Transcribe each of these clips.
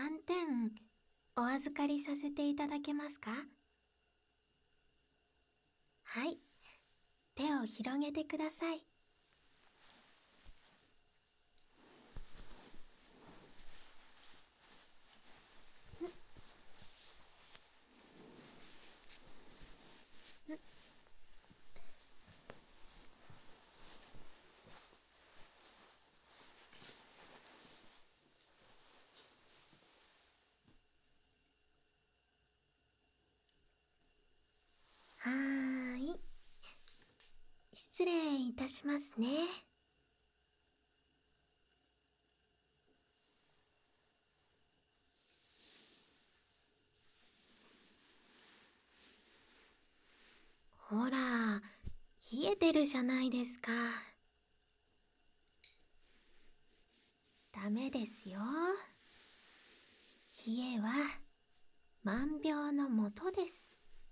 3点お預かりさせていただけますか？はい、手を広げてください。はーい、失礼いたしますね。ほら、冷えてるじゃないですか。ダメですよ。冷えは万病のもとです。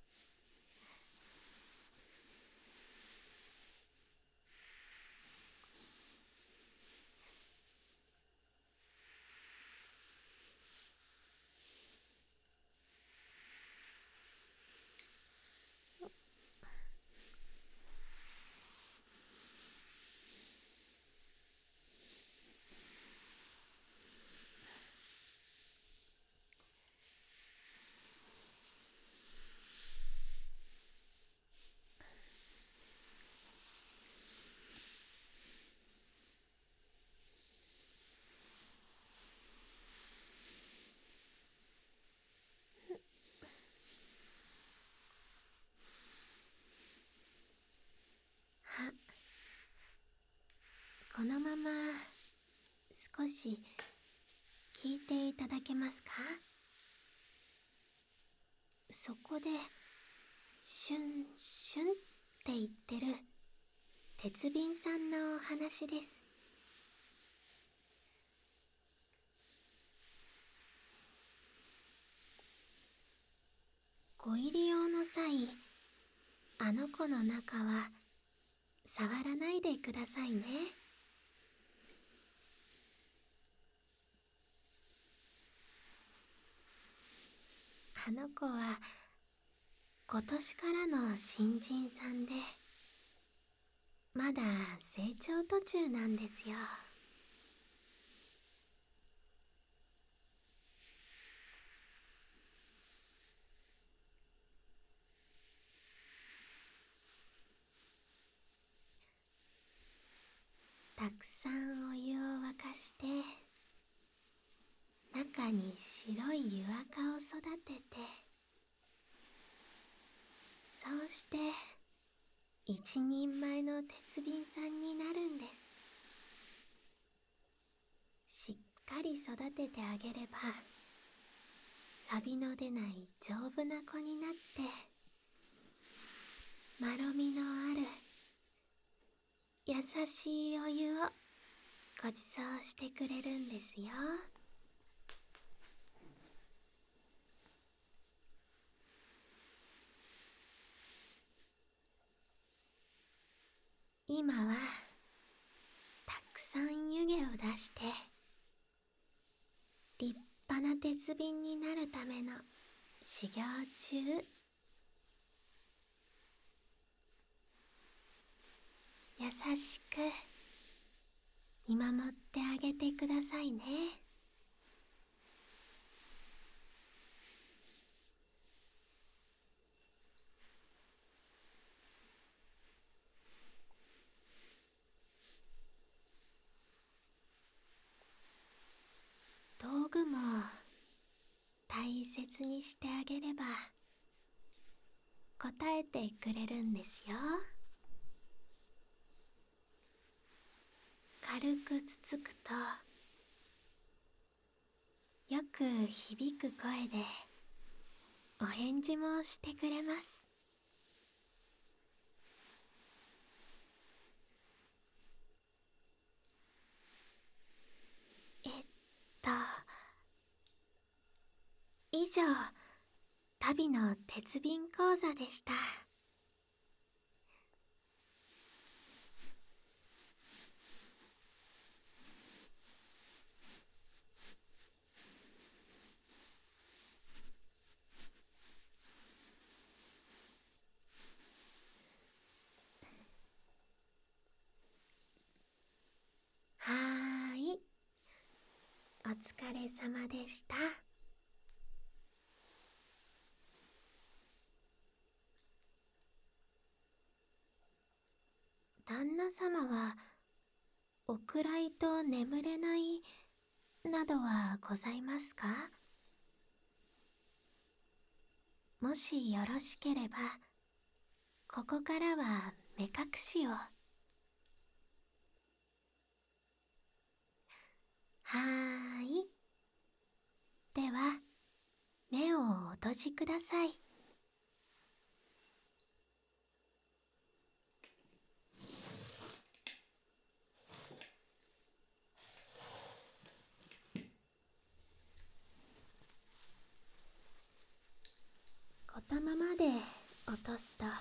は、このまま少し聞いていただけますか？そこでシュンシュンって言ってる鉄瓶さんのお話です。ご入り用の際、あの子の中は触らないでくださいね。あの子は今年からの新人さんで、まだ成長途中なんですよ。たくさんお湯を沸かして、中に白い湯垢を育てて、そうして一人前の鉄瓶さんになるんです。しっかり育ててあげれば、錆の出ない丈夫な子になって、まろみのある優しいお湯をご馳走してくれるんですよ。今はたくさん湯気を出して、立派な鉄瓶になるための修行中。優しく見守ってあげてくださいね。道具も大切にしてあげれば答えてくれるんですよ。軽くつつくとよく響く声でお返事もしてくれます。えっと以上、旅の鉄瓶講座でした。 疲れ様でした。旦那様はお暗いと眠れないなどはございますか？もしよろしければ、ここからは目隠しを。はーい。では、目をお閉じください。ことままで落とすと、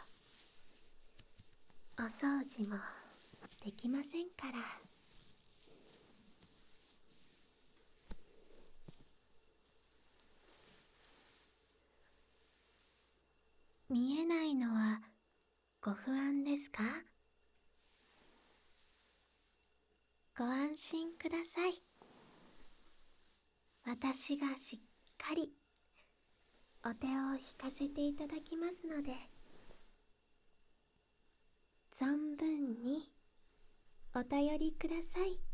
お掃除もできませんから。見えないのはご不安ですか？ご安心ください。私がしっかりお手を引かせていただきますので、存分にお頼りください。